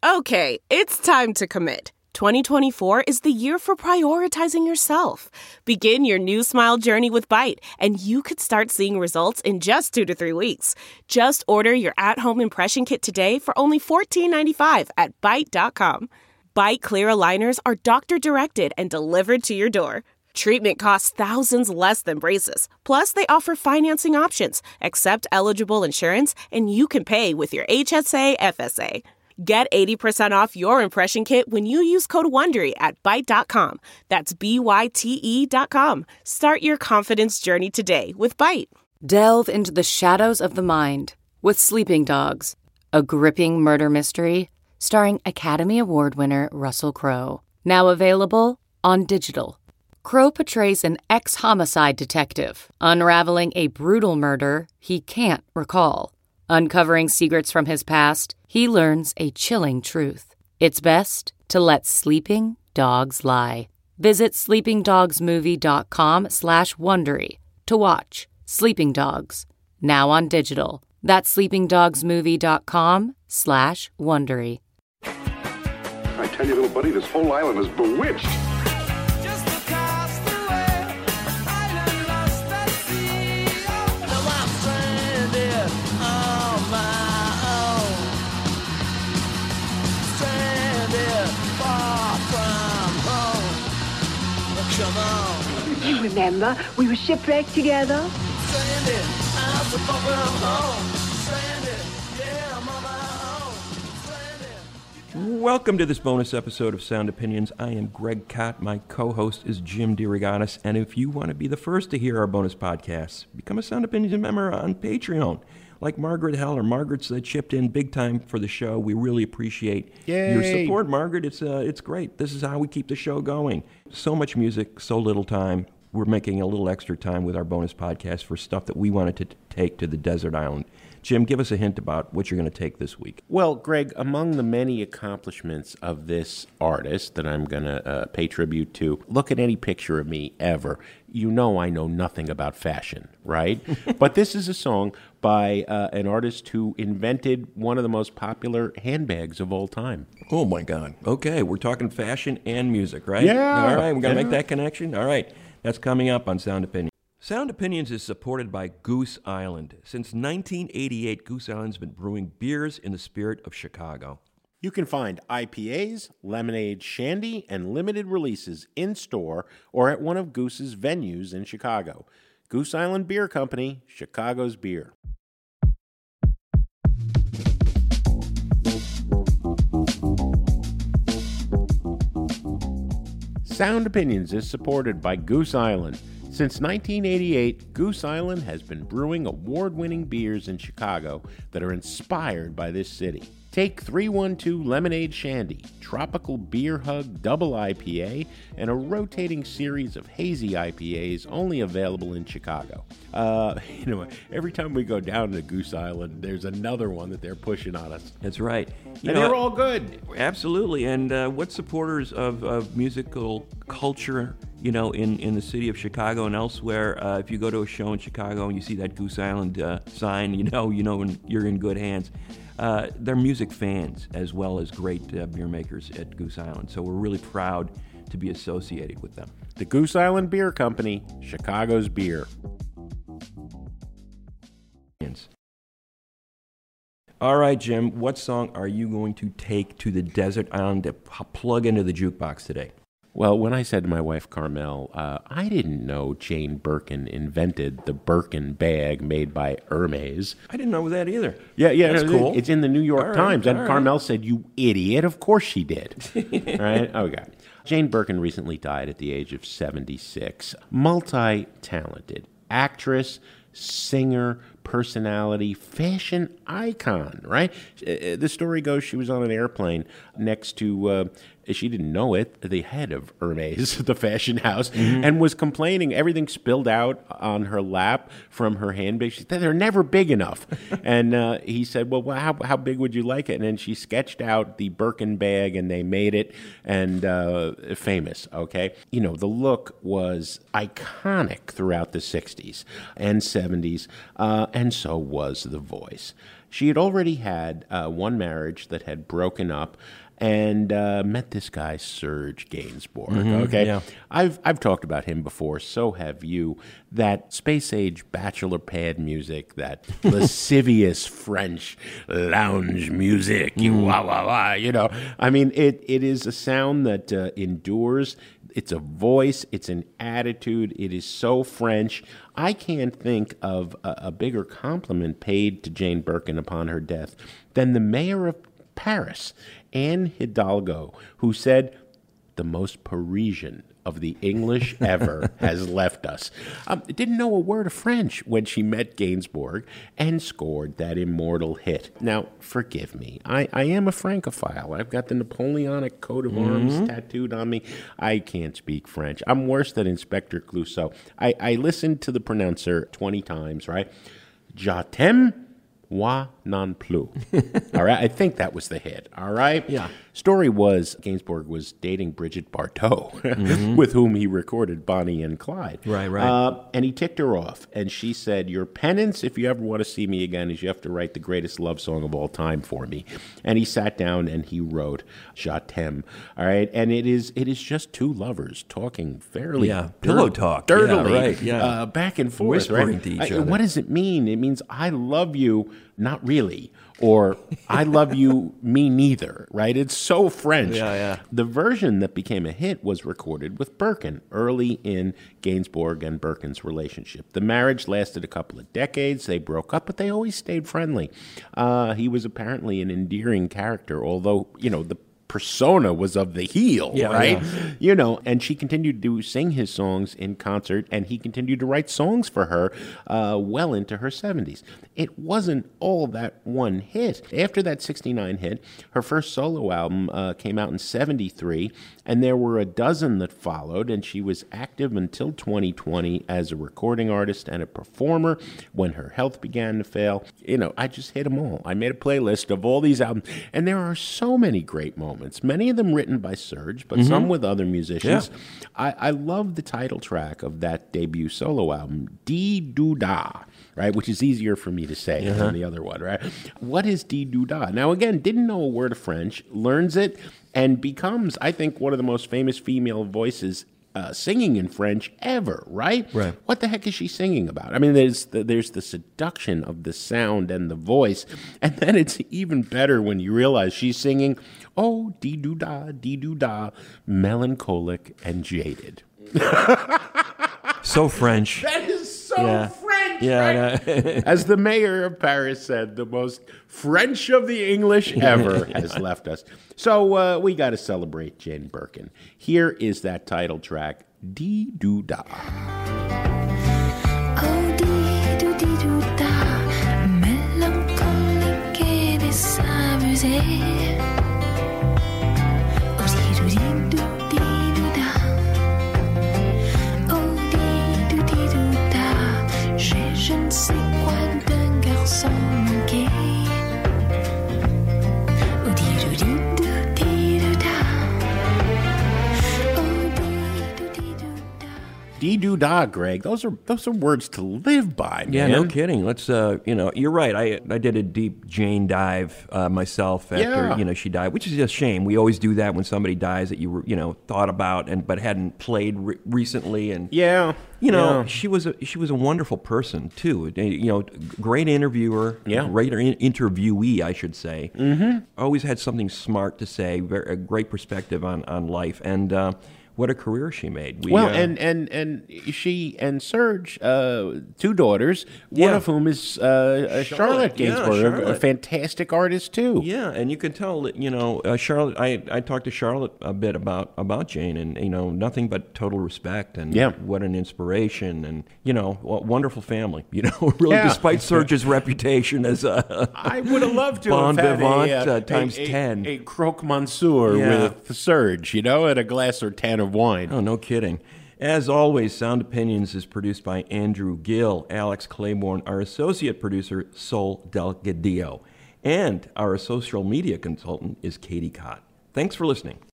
Okay, it's time to commit. 2024 is the year for prioritizing yourself. Begin your new smile journey with Byte, and you could start seeing results in just 2 to 3 weeks. Just order your at-home impression kit today for only $14.95 at Byte.com. Byte Clear aligners are doctor-directed and delivered to your door. Treatment costs thousands less than braces. Plus, they offer financing options, accept eligible insurance, and you can pay with your HSA FSA. Get 80% off your impression kit when you use code WONDERY at Byte.com. That's BYTE.com. Start your confidence journey today with Byte. Delve into the shadows of the mind with Sleeping Dogs, a gripping murder mystery starring Academy Award winner Russell Crowe. Now available on digital. Crowe portrays an ex-homicide detective unraveling a brutal murder he can't recall. Uncovering secrets from his past, he learns a chilling truth. It's best to let sleeping dogs lie. Visit sleepingdogsmovie.com/Wondery to watch Sleeping Dogs, now on digital. That's sleepingdogsmovie.com/Wondery. I tell you, little buddy, this whole island is bewitched. You remember, we were shipwrecked together. Welcome to this bonus episode of Sound Opinions. I am Greg Kot. My co-host is Jim DeRogatis. And if you want to be the first to hear our bonus podcasts, become a Sound Opinions member on Patreon. Like Margaret Heller. Margaret's chipped in big time for the show. We really appreciate your support, Margaret. It's great. This is how we keep the show going. So much music, so little time. We're making a little extra time with our bonus podcast for stuff that we wanted to take to the desert island. Jim, give us a hint about what you're going to take this week. Well, Greg, among the many accomplishments of this artist that I'm going to pay tribute to, look at any picture of me ever. You know I know nothing about fashion, right? But this is a song by an artist who invented one of the most popular handbags of all time. Oh, my God. Okay, we're talking fashion and music, right? Yeah. All right, we're going to make that connection? All right, that's coming up on Sound Opinions. Sound Opinions is supported by Goose Island. Since 1988, Goose Island's been brewing beers in the spirit of Chicago. You can find IPAs, lemonade, shandy, and limited releases in-store or at one of Goose's venues in Chicago. Goose Island Beer Company, Chicago's beer. Sound Opinions is supported by Goose Island. Since 1988, Goose Island has been brewing award-winning beers in Chicago that are inspired by this city. Take 312 Lemonade Shandy, Tropical Beer Hug Double IPA, and a rotating series of hazy IPAs only available in Chicago. Every time we go down to Goose Island, there's another one that they're pushing on us. That's right. They're all good. Absolutely. And what supporters of musical culture, in the city of Chicago and elsewhere, if you go to a show in Chicago and you see that Goose Island sign, you know when you're in good hands. They're music fans as well as great beer makers at Goose Island. So we're really proud to be associated with them. The Goose Island Beer Company, Chicago's beer. All right, Jim, what song are you going to take to the desert island to plug into the jukebox today? Well, when I said to my wife, Carmel, I didn't know Jane Birkin invented the Birkin bag made by Hermes. I didn't know that either. Yeah, that's cool. It's in the New York Times. And Carmel said, "You idiot. Of course she did." Right? Okay. Jane Birkin recently died at the age of 76. Multi-talented actress, singer, personality, fashion icon, right? The story goes she was on an airplane next to, she didn't know it, the head of Hermes, the fashion house, and was complaining. Everything spilled out on her lap from her handbag. She said, "They're never big enough." And he said, well, how big would you like it? And then she sketched out the Birkin bag, and they made it, and famous, okay? The look was iconic throughout the 60s and 70s, and so was the voice. She had already had one marriage that had broken up, and met this guy, Serge Gainsbourg. Okay, yeah. I've talked about him before. So have you. That space age bachelor pad music, that lascivious French lounge music. Wah wah wah. You know, I mean, it is a sound that endures. It's a voice. It's an attitude. It is so French. I can't think of a bigger compliment paid to Jane Birkin upon her death than the mayor of Paris, Anne Hidalgo, who said, "The most Parisian of the English ever has left us." Didn't know a word of French when she met Gainsbourg and scored that immortal hit. Now, forgive me. I am a Francophile. I've got the Napoleonic coat of arms tattooed on me. I can't speak French. I'm worse than Inspector Clouseau. I listened to the pronouncer 20 times, right? Je t'aime, moi non plus. All right, I think that was the hit. All right? Yeah. Story was Gainsbourg was dating Brigitte Bardot, with whom he recorded Bonnie and Clyde. Right. And he ticked her off, and she said, "Your penance, if you ever want to see me again, is you have to write the greatest love song of all time for me." And he sat down and he wrote Je t'aime. All right, and it is just two lovers talking fairly pillow talk. dirtily, Yeah, right. back and forth, Whispering right? to each other. What does it mean? It means I love you, not really, or I love you, me neither, right? It's so French. Yeah. The version that became a hit was recorded with Birkin early in Gainsbourg and Birkin's relationship. The marriage lasted a couple of decades. They broke up, but they always stayed friendly. He was apparently an endearing character, although, the persona was of the heel, right? Yeah. And she continued to sing his songs in concert, and he continued to write songs for her well into her 70s. It wasn't all that one hit. After that 69 hit, her first solo album came out in 73, and there were a dozen that followed, and she was active until 2020 as a recording artist and a performer when her health began to fail. I just hit them all. I made a playlist of all these albums, and there are so many great moments. Many of them written by Serge, but some with other musicians. Yeah. I love the title track of that debut solo album, Dee Doo Da, right? Which is easier for me to say than the other one, right? What is Dee Doo Da? Now, again, didn't know a word of French, learns it, and becomes, I think, one of the most famous female voices singing in French ever, right? Right. What the heck is she singing about? I mean, there's the seduction of the sound and the voice, and then it's even better when you realize she's singing, "Oh, dee-doo-da, melancholic and jaded." So French. That is so French, Yeah. right? As the mayor of Paris said, the most French of the English ever has left us. So we got to celebrate Jane Birkin. Here is that title track, Dee Doo Da. Oh, dee-doo-dee-doo-da, mélancolique et désamusé. Oh, dee-doo-dee-doo-dee-doo-da. Oh, dee-doo-dee-doo-da, j'ai je ne sais quoi d'un garçon manqué. Oh, dee-doo-dee-doo-dee-doo-da. Oh, dee-doo-dee-doo-da. Dee Doo Da, Greg. Those are words to live by, man. Yeah, no kidding. Let's, you're right. I did a deep Jane dive myself after, she died, which is a shame. We always do that when somebody dies that you were, thought about but hadn't played recently. And she was a wonderful person too. Great interviewer, great interviewee, I should say. Mm-hmm. Always had something smart to say, a great perspective on life, and what a career she made. And she and Serge, two daughters, one of whom is Charlotte Gainsbourg, a fantastic artist too. Yeah, and you can tell that, Charlotte, I talked to Charlotte a bit about Jane, and, nothing but total respect, and what an inspiration, and, wonderful family, really, despite Serge's reputation as a I would have loved to bon have vivant times 10. A croque monsieur with Serge, and a glass or 10 of wine. Oh, no kidding. As always, Sound Opinions is produced by Andrew Gill, Alex Claiborne, our associate producer, Sol Delgadillo, and our social media consultant is Katie Cott. Thanks for listening.